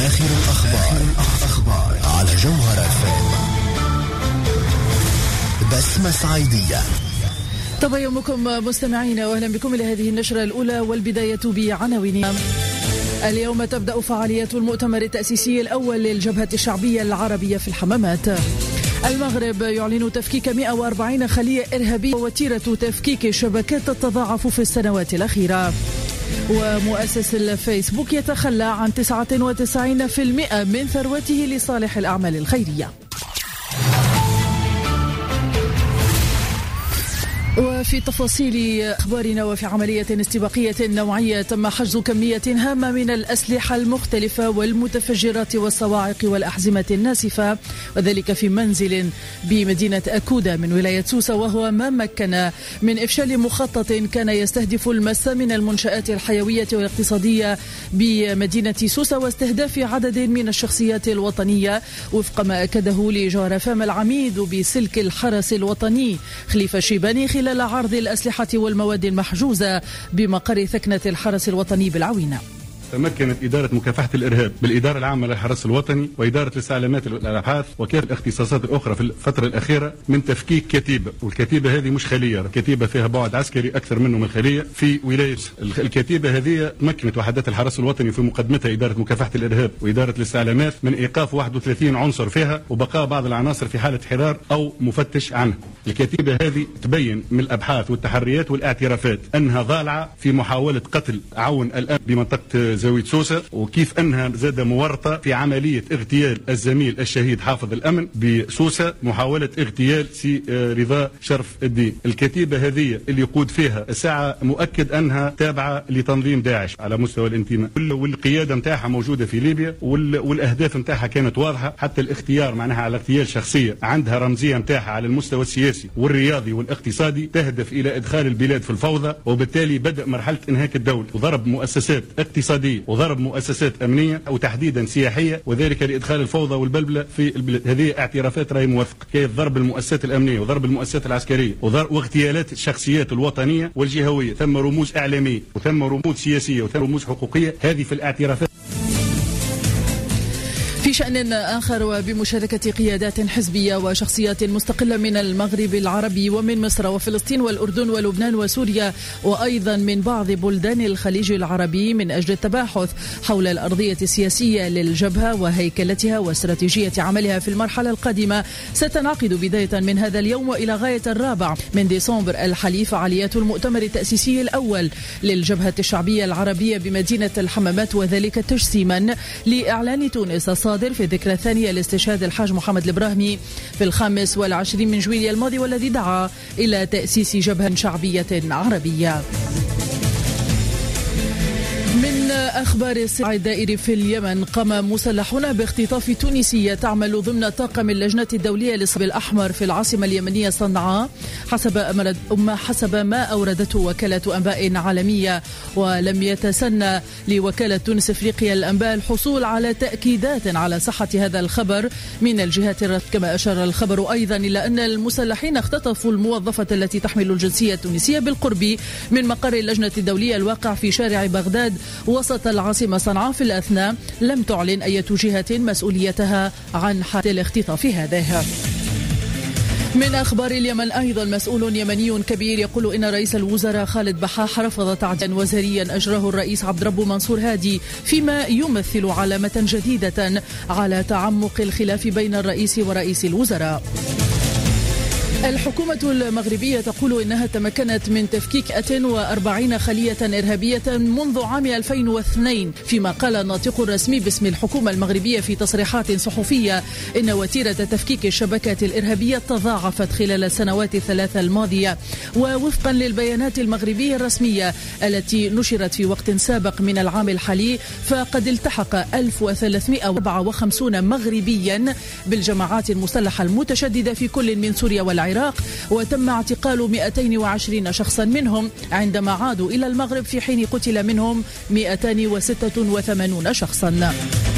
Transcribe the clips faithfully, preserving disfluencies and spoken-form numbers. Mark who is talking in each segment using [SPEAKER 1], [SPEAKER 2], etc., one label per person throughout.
[SPEAKER 1] آخر الأخبار, الأخبار على جوهر أفهم. بسمة صعيدية.
[SPEAKER 2] طب يومكم مستمعين، وأهلا بكم إلى هذه النشرة الأولى، والبداية بعناوينها. اليوم تبدأ فعاليات المؤتمر التأسيسي الأول للجبهة الشعبية العربية في الحمامات. المغرب يعلن تفكيك مئة وأربعين خلية إرهابية، وتيرة تفكيك شبكات تتضاعف في السنوات الأخيرة. ومؤسس الفيسبوك يتخلى عن تسعة وتسعين بالمئة من ثروته لصالح الأعمال الخيرية. وفي تفاصيل أخبارنا، وفي عملية استباقية نوعية تم حجز كمية هامة من الأسلحة المختلفة والمتفجرات والصواعق والأحزمة الناسفة، وذلك في منزل بمدينة أكودا من ولاية سوسة، وهو ما مكن من إفشال مخطط كان يستهدف المس من المنشآت الحيوية والاقتصادية بمدينة سوسة واستهداف عدد من الشخصيات الوطنية، وفق ما أكده لجوهر أف إم العميد بسلك الحرس الوطني خليفة الشيباني خلال عرض الأسلحة والمواد المحجوزة بمقر ثكنة الحرس الوطني بالعوينة.
[SPEAKER 3] تمكنت إدارة مكافحة الإرهاب بالإدارة العامة للحرس الوطني وإدارة الاستعلامات والأبحاث وكافة الاختصاصات الأخرى في الفترة الأخيرة من تفكيك كتيبة، والكتيبة هذه مش خلية، كتيبة فيها بعد عسكري أكثر منه من خلية في ولاية. الكتيبة هذه تمكنت وحدات الحرس الوطني في مقدمتها إدارة مكافحة الإرهاب وإدارة الاستعلامات من إيقاف واحد وثلاثين عنصر فيها وبقاء بعض العناصر في حالة حرار أو مفتش عنها. الكتيبة هذه تبين من الأبحاث والتحريات والاعترافات أنها ضالعة في محاولة قتل عون الأمن بمنطقة زاوية سوسة، وكيف أنها زاد مورطة في عملية اغتيال الزميل الشهيد حافظ الأمن بسوسة، محاولة اغتيال سي رضا شرف الدين. الكتيبة هذه اللي يقود فيها الساعة مؤكد أنها تابعة لتنظيم داعش على مستوى الانتماء، والقيادة متاعها موجودة في ليبيا، والأهداف متاعها كانت واضحة، حتى الاختيار معناها على اغتيال شخصية عندها رمزية متاعها على المستوى السياسي والرياضي والاقتصادي تهدف إلى إدخال البلاد في الفوضى، وبالتالي بدأ مرحلة إنهاك الدولة وضرب مؤسسات اقتصادية وضرب مؤسسات أمنية وتحديدا سياحية، وذلك لإدخال الفوضى والبلبلة في البلاد. هذه اعترافات راهي موثقة، كيف ضرب المؤسسات الأمنية وضرب المؤسسات العسكرية واغتيالات الشخصيات الوطنية والجهوية. ثم رموز إعلامية وثم رموز سياسية وثم رموز حقوقية، هذه في الاعترافات.
[SPEAKER 2] في شأن آخر، وبمشاركة قيادات حزبية وشخصيات مستقلة من المغرب العربي ومن مصر وفلسطين والأردن ولبنان وسوريا، وأيضا من بعض بلدان الخليج العربي، من أجل التباحث حول الأرضية السياسية للجبهة وهيكلتها واستراتيجية عملها في المرحلة القادمة، ستنعقد بداية من هذا اليوم وإلى غاية الرابع من ديسمبر الحالي فعاليات المؤتمر التأسيسي الأول للجبهة الشعبية العربية بمدينة الحمامات، وذلك تجسيما لإعلان تونس الصادر في الذكرى الثانية لاستشهاد الحاج محمد البراهمي في الخامس والعشرين من جويلية الماضي، والذي دعا إلى تأسيس جبهة شعبية عربية. من أخبار الصراع الدائري في اليمن، قام مسلحون باختطاف تونسية تعمل ضمن طاقم اللجنة الدولية للصليب الأحمر في العاصمة اليمنية صنعاء، حسب حسب ما أوردته وكالة أنباء عالمية. ولم يتسنى لوكالة تونس أفريقيا الأنباء الحصول على تأكيدات على صحة هذا الخبر من الجهات الرسمية. كما أشار الخبر أيضا إلى أن المسلحين اختطفوا الموظفة التي تحمل الجنسية التونسية بالقرب من مقر اللجنة الدولية الواقع في شارع بغداد وسط العاصمة صنعاء. في الأثناء لم تعلن أي جهة مسؤوليتها عن حادث الاختطاف هذا. من أخبار اليمن أيضا، مسؤول يمني كبير يقول إن رئيس الوزراء خالد بحاح رفض تعديلا وزاريا أجراه الرئيس عبد ربه منصور هادي، فيما يمثل علامة جديدة على تعمق الخلاف بين الرئيس ورئيس الوزراء. الحكومة المغربية تقول إنها تمكنت من تفكيك مئة وأربعين خلية إرهابية منذ عام ألفين واثنين، فيما قال الناطق الرسمي باسم الحكومة المغربية في تصريحات صحفية إن وتيرة تفكيك الشبكات الإرهابية تضاعفت خلال السنوات الثلاثة الماضية. ووفقا للبيانات المغربية الرسمية التي نشرت في وقت سابق من العام الحالي، فقد التحق ألف وثلاثمئة وأربعة وخمسين مغربيا بالجماعات المسلحة المتشددة في كل من سوريا والعراق، وتم اعتقال مئتين وعشرين شخصا منهم عندما عادوا إلى المغرب، في حين قتل منهم مئتين وستة وثمانين شخصا.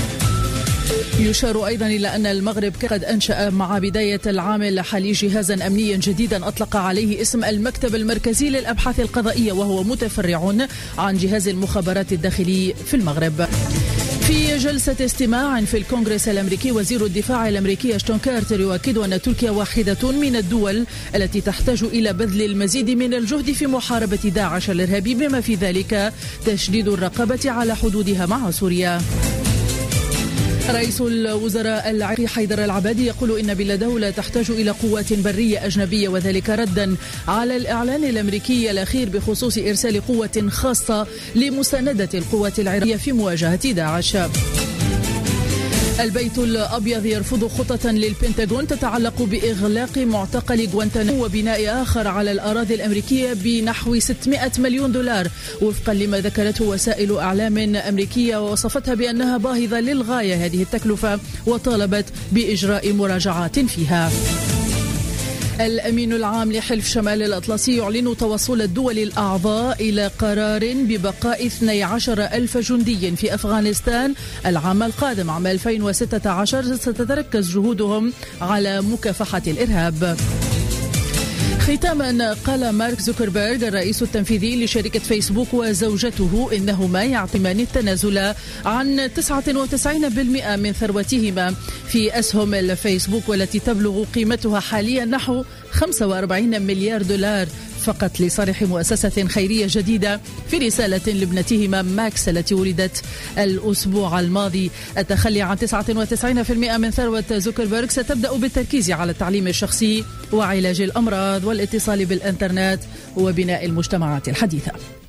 [SPEAKER 2] يشار أيضا إلى أن المغرب قد أنشأ مع بداية العام الحالي جهازا أمنيا جديدا أطلق عليه اسم المكتب المركزي للأبحاث القضائية، وهو متفرع عن جهاز المخابرات الداخلي في المغرب. في جلسة استماع في الكونغرس الأمريكي، وزير الدفاع الأمريكي أشتون كارتر يؤكد أن تركيا واحدة من الدول التي تحتاج إلى بذل المزيد من الجهد في محاربة داعش الإرهابي، بما في ذلك تشديد الرقابة على حدودها مع سوريا. رئيس الوزراء العراقي حيدر العبادي يقول إن بلاده لا تحتاج إلى قوات برية أجنبية، وذلك ردا على الإعلان الأمريكي الأخير بخصوص إرسال قوة خاصة لمساندة القوات العراقية في مواجهة داعش. البيت الأبيض يرفض خطة للبنتاغون تتعلق بإغلاق معتقل غوانتانامو وبناء آخر على الأراضي الأمريكية بنحو ستمائة مليون دولار، وفقا لما ذكرته وسائل أعلام أمريكية ووصفتها بأنها باهظة للغاية هذه التكلفة، وطالبت بإجراء مراجعات فيها. الأمين العام لحلف شمال الأطلسي يعلن توصل الدول الأعضاء إلى قرار ببقاء اثني عشر ألف جندي في أفغانستان العام القادم عام ألفين وستة عشر، ستتركز جهودهم على مكافحة الإرهاب. ختاما، قال مارك زوكربيرغ الرئيس التنفيذي لشركة فيسبوك وزوجته إنهما يعتمان التنازل عن تسعة وتسعين بالمئة من ثروتهما في أسهم الفيسبوك، والتي تبلغ قيمتها حاليا نحو خمسة وأربعين مليار دولار فقط، لصالح مؤسسة خيرية جديدة في رسالة لابنتهما ماكس التي ولدت الأسبوع الماضي. التخلي عن تسعة وتسعين بالمئة من ثروة زوكربيرغ ستبدأ بالتركيز على التعليم الشخصي وعلاج الأمراض والاتصال بالإنترنت وبناء المجتمعات الحديثة.